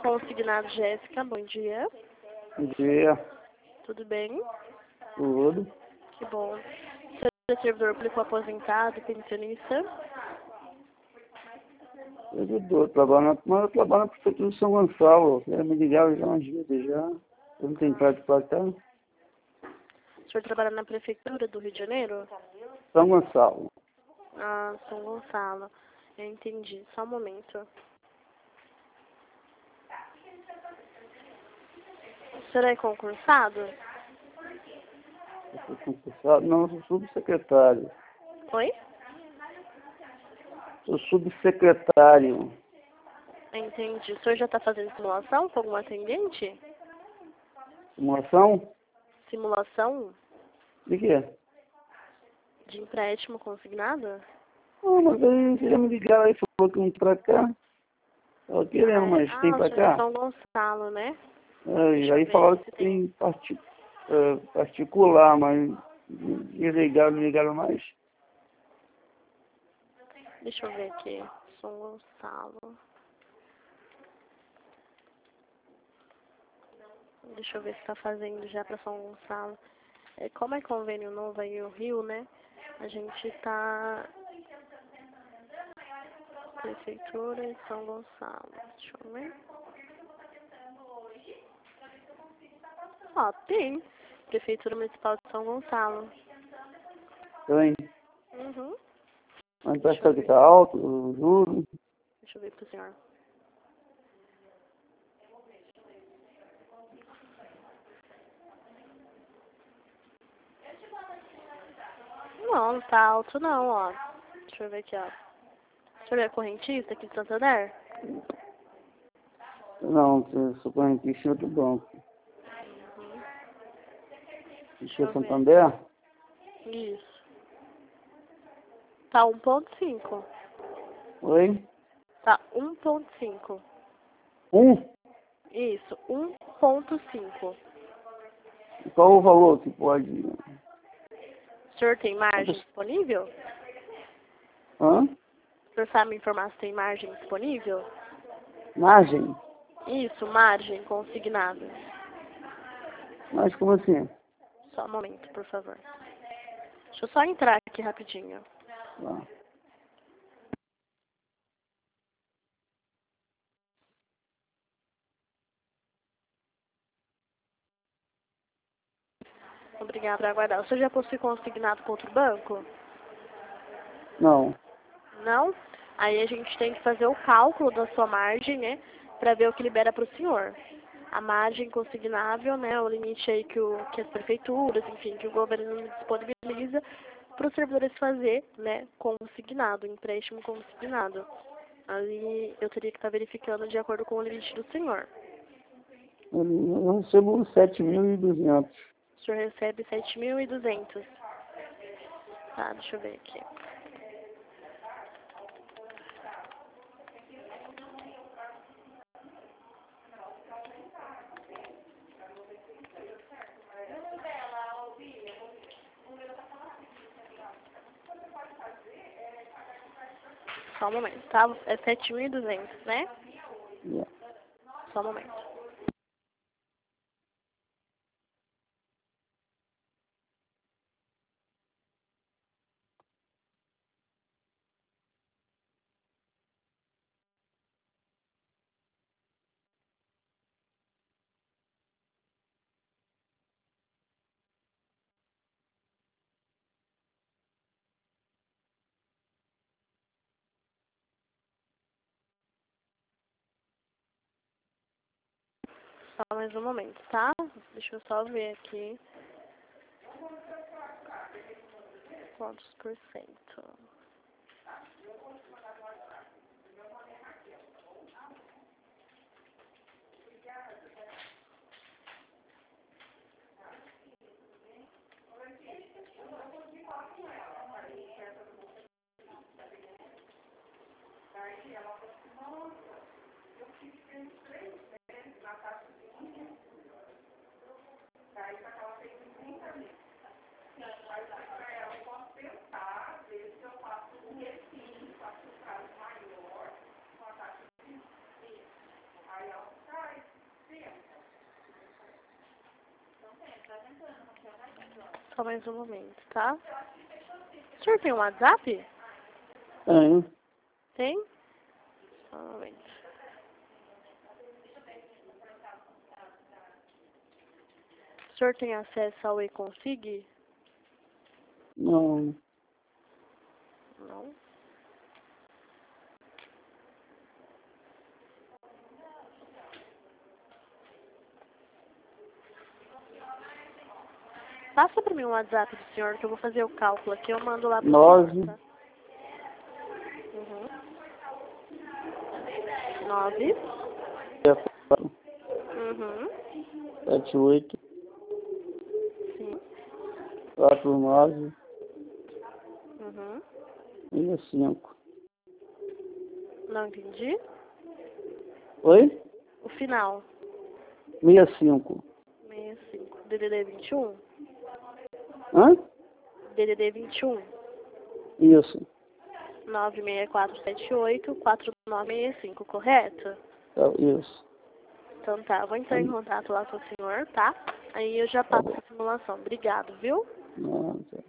Consignado Jéssica, bom dia. Bom dia, Tudo bem? tudo. Que bom. Você é servidor público aposentado, pensionista? Eu trabalho na prefeitura de São Gonçalo. Já me ligaram já umas vezes já. Eu não tenho prazo pra cá. O senhor trabalha na prefeitura do Rio de Janeiro? São Gonçalo. Ah, São Gonçalo. Eu entendi. Só um momento. O senhor é concursado? Eu sou concursado? Não, eu sou subsecretário. Oi? Sou subsecretário. Entendi. O senhor já está fazendo simulação com algum atendente? Simulação? Simulação De quê? de empréstimo consignado? Ah, mas aí já me ligaram aí, falou que não pra cá. Tava querendo, mas tem O pra senhor é cá? São Gonçalo, né? E Deixa eu aí ver falaram se que tem. tem particular, mas me ligaram mais. Deixa eu ver aqui. São Gonçalo. Deixa eu ver se está fazendo já para São Gonçalo. Como é convênio novo aí o Rio, né? A gente tá Prefeitura de São Gonçalo. Deixa eu ver. Ó, tem. Prefeitura Municipal de São Gonçalo. Tem. Uhum. Mas parece que tá alto, o juro. Deixa eu ver pro senhor. Não, não tá alto não, ó. Deixa eu ver aqui, ó. Deixa eu ver a correntista aqui de Santander. Não, eu sou correntista em outro banco. Deixa Isso é eu ver. Santander? Isso. Tá 1,5. Oi? Tá 1,5. Isso, 1,5. E qual o valor que pode... O senhor tem margem disponível? Hã? O senhor sabe me informar se tem margem disponível? Margem? Isso, margem consignada. Mas como assim? Só um momento, por favor. Deixa eu só entrar aqui rapidinho. Tá. Obrigada por aguardar. O senhor já possui consignado com outro banco? Não. Não? Aí a gente tem que fazer o cálculo da sua margem, né? Pra ver o que libera para o senhor. A margem consignável, né? O limite aí que as prefeituras, enfim, que o governo disponibiliza para os servidores fazer, né? Consignado, empréstimo consignado. Ali eu teria que estar verificando de acordo com o limite do senhor. Eu recebo 7.200. O senhor recebe 7.200. Tá, deixa eu ver aqui. Só um momento, tá? É 7.200, né? Yeah. Só um momento. Só mais um momento, tá? Deixa eu só ver aqui. Quantos por cento? Só mais um momento, tá? O senhor tem um WhatsApp? Tenho. Tem? Só um momento. O senhor tem acesso ao eConsig? Não. Não. Passa pra mim o WhatsApp do senhor que eu vou fazer o cálculo aqui. Eu mando lá pro 9, senhor, tá? 9. 4, Uhum. 7, 8, Sim. 4, 9, Uhum. 65. Não entendi. Oi? O final. 65. 65. DDD 21? Hã? DDD 21. Isso. 96478-4965, correto? Tá, isso. Então tá, vou entrar em contato lá com o senhor, tá? Aí eu já Tá passo bom. a simulação. Obrigado, viu? Não, tá.